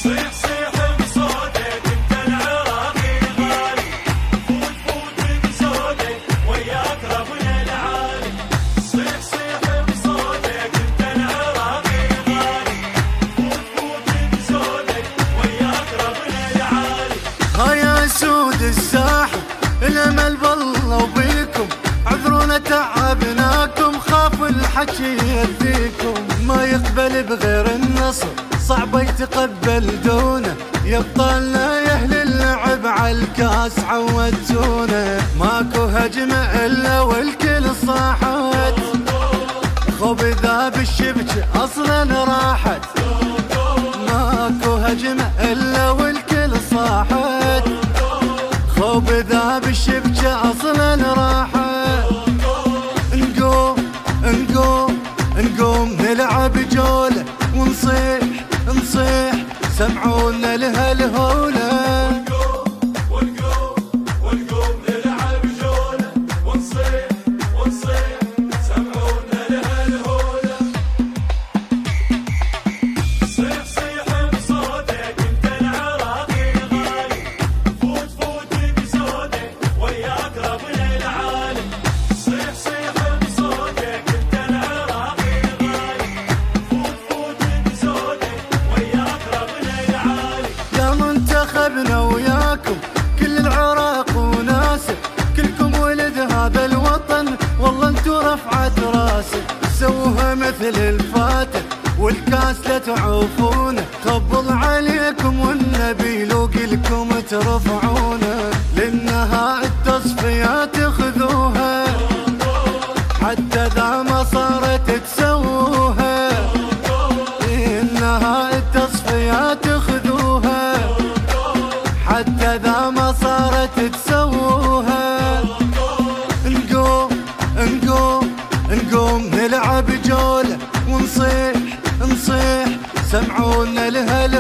سود الساحل الامل بالله وبيكم، عذرونا تعبناكم، خاف الحكي يأذيكم. ما يقبل بغير النصر، صعب يتقبل دونه، يبطلنا يا اهل اللعب عالكاس عودتونا. ماكو هجمه الا والكل صاحت، خوب ذاب الشبكه اصلا راحت. ماكو هجمه الا والكل صاحت، خوب ذاب الشبكة أصلا راحة. نقوم نقوم نقوم نلعب جولة ونصيح نصيح، سمعونا لها الهولة. منتخبنا وياكم كل العراق وناسه، كلكم ولد هذا الوطن والله انتو رفعت راسه. سووها مثل الفاتح والكاس لا تعوفونه، خبض عليكم والنبي لو قلكم ترفعونه. للنهائي التصفيات تاخذوها، حتى ذا ما صارت تسووها. للنهائي التصفيات تاخذوها، حتى ذا ما صارت تسووها. نقوم نقوم نقوم نلعب جولة ونصيح نصيح، سمعونا لها